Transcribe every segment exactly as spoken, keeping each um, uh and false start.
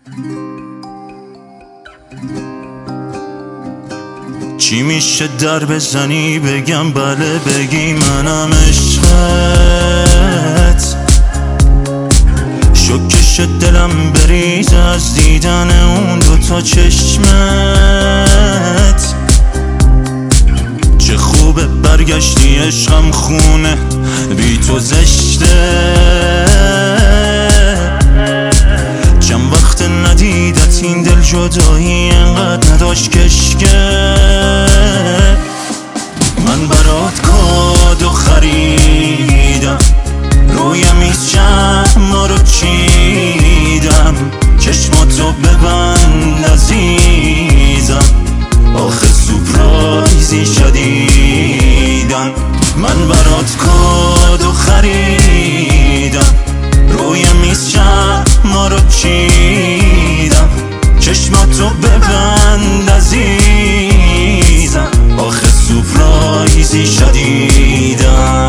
چی میشه در بزنی بگم بله بگی منم عشقت، شکش دلم بریز از دیدن اون دوتا چشمت. چه خوبه برگشتی عشقم خونه بی تو زشته، چند وقت ندیدت این دل جدایی انقدر نداشت کشکه. من برات کادو خریدم، روی میز شمع رو چیدم، چشماتو ببند عزیزم، آخه سورپرایزی شدیدن. من برات کادو خریدم، روی میز شمع رو چیدم، چشماتو ببند عزیزم، آخه سورپرایزی شدیدن.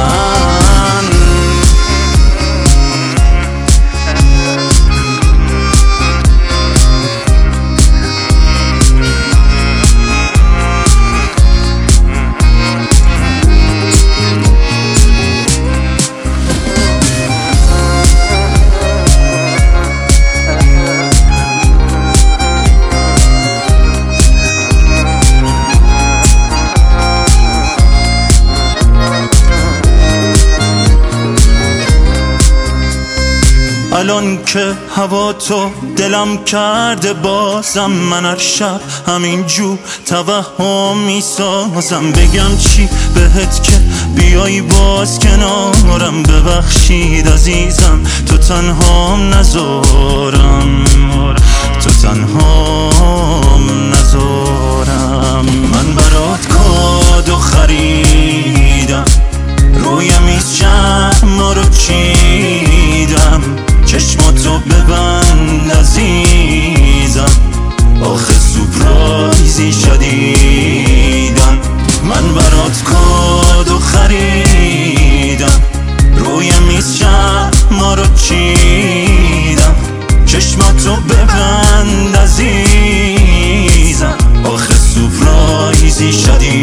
الان که هوا تو دلم کرده بازم، من هر شب همینجور توهم میسازم. بگم چی بهت که بیای باز کنارم، ببخشید عزیزم تو تنهام نذارم، تو تنهام نذارم. من برات کادو خریدم، روی میز شمع رو چیدم، چشماتو ببند عزیزم، آخه سورپرایزی شدیدن. من برات کادو خریدم، روی میز شمع رو چیدم، چشماتو ببند عزیزم، آخه سورپرایزی شدیدن.